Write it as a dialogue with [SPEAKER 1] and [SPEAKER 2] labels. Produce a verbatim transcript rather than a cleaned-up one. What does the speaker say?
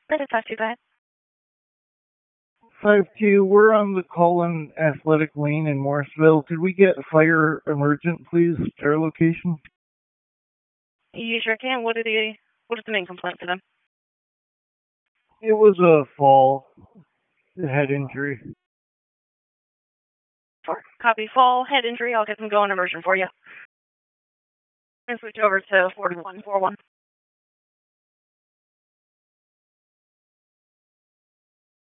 [SPEAKER 1] Perfect, five two five.
[SPEAKER 2] five two, we're on the Cullen Athletic Lane in Morrisville. Could we get fire emergent, please, to our location?
[SPEAKER 1] You sure can. What are the what is the main complaint for them?
[SPEAKER 2] It was a fall, a head injury.
[SPEAKER 1] For copy, fall, head injury. I'll get them going immersion for you. And switch over to four one four one.